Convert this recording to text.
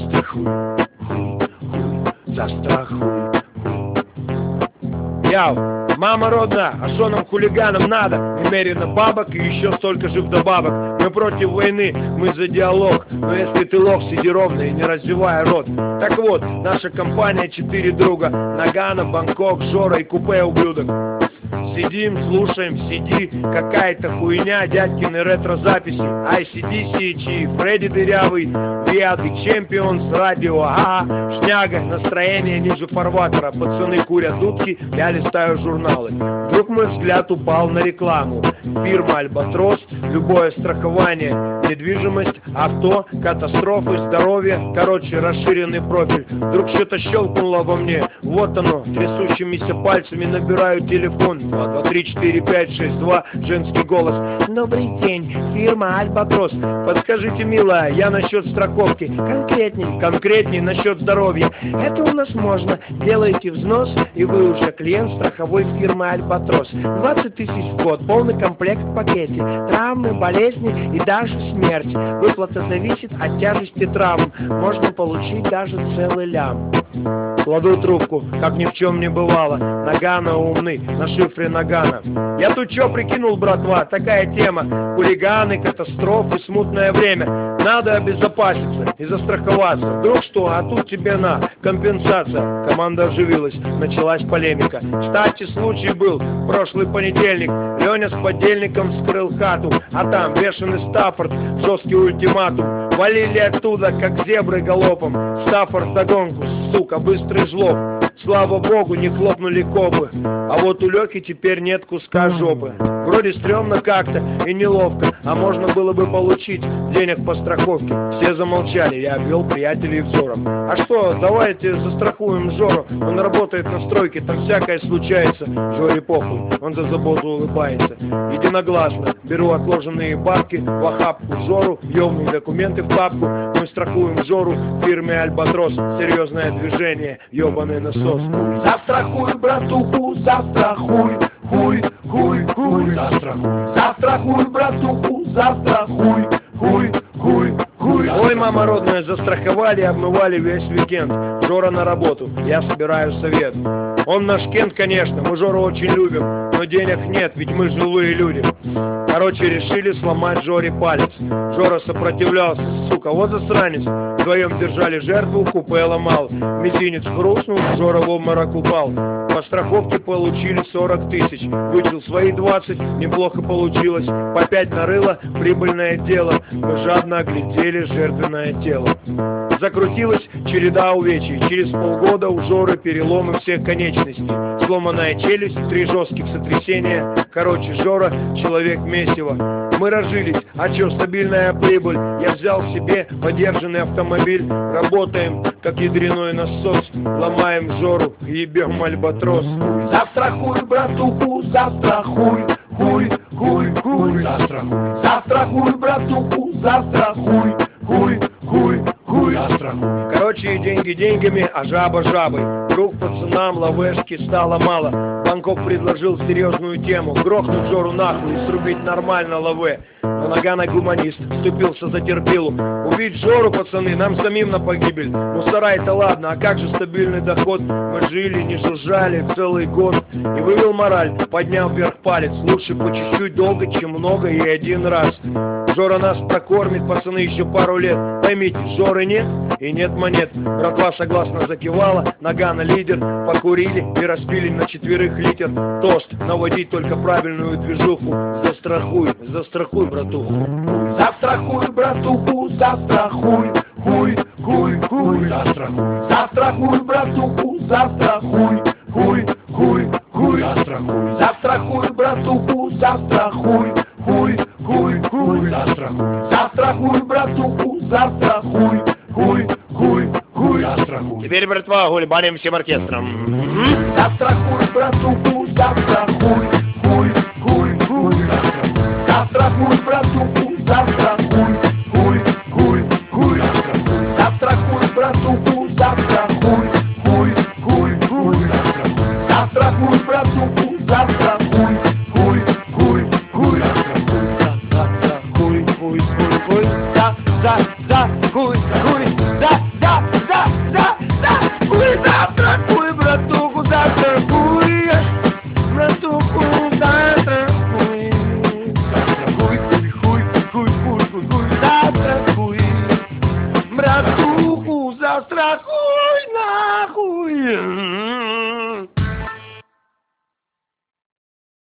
Застрахуй, хуй, застрахуй. Яу, мама родная, а что нам хулиганам надо? Немерено бабок и еще столько же вдобавок. Мы против войны, мы за диалог. Но если ты лох, сиди ровно и не развивай рот. Так вот, наша компания 4 друга: Нагано, Бангкок, Жора и купе ублюдок. Сидим, слушаем, CD, какая-то хуйня, дядькины ретро-записи, ICDC, Фредди Дырявый, We are the Champions, радио, шняга, настроение ниже фарватера, пацаны курят дудки, я листаю журналы. Вдруг мой взгляд упал на рекламу. Фирма Альбатрос, любое страхование, недвижимость, авто, катастрофы, здоровье, короче, расширенный профиль. Вдруг что-то щелкнуло во мне, вот оно, трясущимися пальцами набираю телефон. 2, 2, 3, 4, 5, 6, 2, женский голос. Добрый день, фирма Альбатрос. Подскажите, милая, я насчет страховки. Конкретней насчет здоровья. Это у нас можно. Делаете взнос, и вы уже клиент страховой фирмы Альбатрос. 20 тысяч в год, полный комплект в пакете. Травмы, болезни и даже смерть. Выплата зависит от тяжести травм. Можно получить даже целый лям. Кладу трубку, как ни в чем не бывало. Нагано умный, на шифре Нагано. Я тут чё прикинул, братва, такая тема. Хулиганы, катастрофы, смутное время. Надо обезопаситься и застраховаться. Вдруг что, а тут тебе на компенсация. Команда оживилась, началась полемика. Кстати, случай был прошлый понедельник. Леня с подельником вскрыл хату, а там бешеный Стаффорд, жесткий ультиматум. Валили оттуда, как зебры галопом. Стаффорд догонку, сука, быстрый жлоб. Слава богу, не хлопнули копы. А вот у Лёхи теперь нет куска жопы. Вроде стрёмно как-то и неловко, а можно было бы получить денег по страховке. Все замолчали, я обвел приятелей взором. А что, давайте застрахуем Жору. Он работает на стройке, там всякое случается. Жоре похуй, он за заботу улыбается. Единогласно беру отложенные бабки в охапку Жору, ёбные документы в папку. Мы страхуем Жору в фирме Альбатрос. Серьезное движение, ёбаный насос. Застрахуй, братуху, застрахуй. Хуй, хуй, хуй, застрахуй. Застрахуй, братуху, застрахуй. Хуй, хуй, хуй. Ой, мама родная, застраховали, обмывали весь уикенд. Жора на работу, я собираю совет. Он наш Кент, конечно, мы Жору очень любим, но денег нет, ведь мы живые люди. Короче, решили сломать Жоре палец. Жора сопротивлялся, сука, вот засранец. Вдвоем держали жертву, купе ломал. Мизинец хрустнул, Жора в обморок упал. По страховке получили 40 тысяч. Вычел свои 20, неплохо получилось. По 5 нарыло, прибыльное дело. Мы жадно оглядели жертвенное тело. Закрутилась череда увечий. Через полгода у Жоры переломы всех конечностей. Сломанная челюсть, 3 жестких сотрясения. Короче, Жора человек месиво. Мы разжились, а чё, стабильная прибыль. Я взял себе подержанный автомобиль. Работаем, как ядреной насос. Ломаем Жору, ебем Альбатрос. Застрахуй, братуху, застрахуй. Хуй, хуй, хуй, застрахуй. Застрахуй, братуху, застрахуй. Хуй, хуй, хуй, застрахуй. Короче, деньги деньгами, а жаба жабой. Вдруг пацанам лавешки стало мало. Бангкок предложил серьезную тему: грохнуть Жору нахуй и срубить нормально лаве. Но Нагано гуманист вступился за терпилу. Убить Жору, пацаны, нам самим на погибель. Мусора это ладно, а как же стабильный доход? Мы жили, не жужжали целый год. И вывел мораль, поднял вверх палец. Лучше по чуть-чуть долго, чем много и один раз. Жора нас прокормит, пацаны, еще пару лет. Поймите, Жоры нет и нет монет. Братва согласно закивала, Нагано лидер. Покурили и распили на 4 литр. Тост, наводить только правильную движуху. Застрахуй, застрахуй, братуху. Застрахуй, братуху, застрахуй. Хуй, хуй, хуй, застрахуй. Застрахуй, братуху, застрахуй. Хуй, хуй, хуй, застрахуй. Застрахуй, братуху, застрахуй. Хуй, хуй, хуй, застрахуй. Застрахуй, братуху, застрахуй. Хуй, хуй, хуй, застрахуй. Теперь, братва, гульбаним всем оркестром. Застрахуй, братуху, застрахуй. Хуй, хуй, хуй, застрахуй. Застрахуй, братуху, застрахуй. Хуй, хуй, хуй, застрахуй. Застрахуй, братуху, застрахуй. Хуй, хуй, хуй, застрахуй. Застрахуй, братуху, застрахуй. Хуй, хуй, хуй, застрахуй. За, хуй, хуй, хуй, хуй. За, хуй, хуй, за, застрахуй нахуй.